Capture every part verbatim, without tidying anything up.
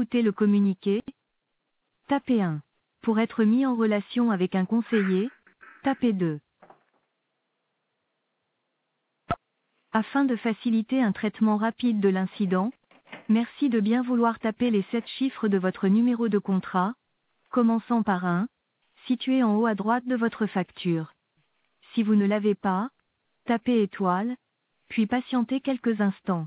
écouter le communiqué, tapez un. Pour être mis en relation avec un conseiller, tapez deux. Afin de faciliter un traitement rapide de l'incident, merci de bien vouloir taper les sept chiffres de votre numéro de contrat, commençant par un, situé en haut à droite de votre facture. Si vous ne l'avez pas, tapez étoile, puis patientez quelques instants.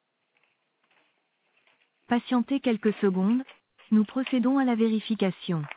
Patientez quelques secondes, nous procédons à la vérification.